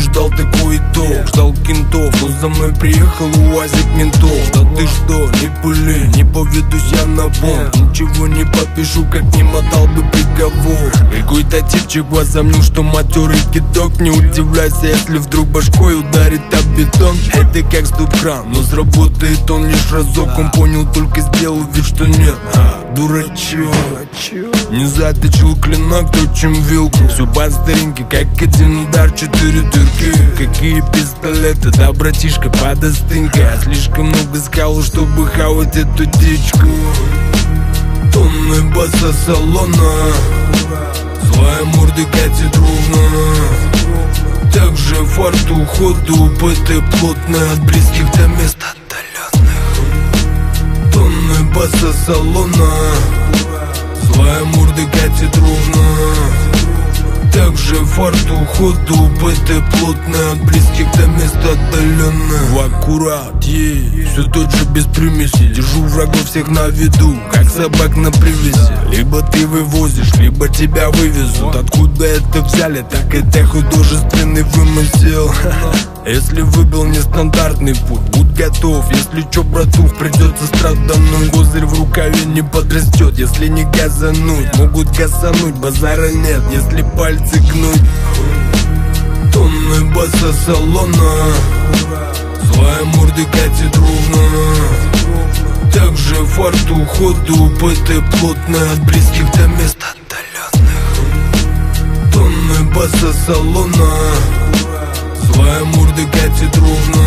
ждал такой итог, ждал кентов, но за мной приехал УАЗик ментов. Да ты что, не пыли, не поведусь я на бомб, ничего не подпишу, как не мотал бы приговор. Какой-то типчик возомнил, что матерый кидок. Не удивляйся, если вдруг башкой ударит об бетон. Это как стоп-кран, но сработает он лишь разок. Он понял, только сделал вид, что нет. Дурачок, не заточил клинок, точим вилку. Все по старинке, как один удар, 4 дырки. Какие пистолеты, да, братишка, подостынька. Я слишком много сказал, чтобы хавать эту дичку. Тонны баса салона, злая морды катит ровно. Также фарт уходу, ПТ плотно от близких до мест отдаленных. Тонны баса салона, злая морды катит ровно. Также фарт уходу, ПТ плотно от близких до мест отдаленных. В аккурат, все тот же без примеси. Держу врагов всех на виду, как собак на привязи. Либо ты вывозишь, либо тебя вывезут. Откуда это взяли, так это художественный вымысел. Если выбил нестандартный путь, будь готов. Если чё, братух, придется страдануть. Козырь в рукаве не подрастет, если не газануть. Могут газануть, базара нет, если пальцы гнуть. Тонны баса салона, злая морды катит ровно. Также фарт уходу, ПТ плотно от близких до мест отдаленных. Тонны баса салона, злая морды катит ровно.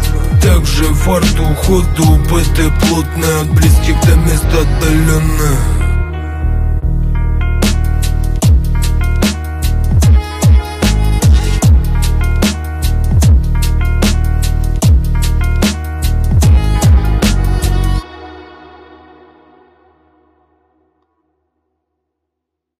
Также фарт уходу, ПТ плотно от близких до мест отдаленных.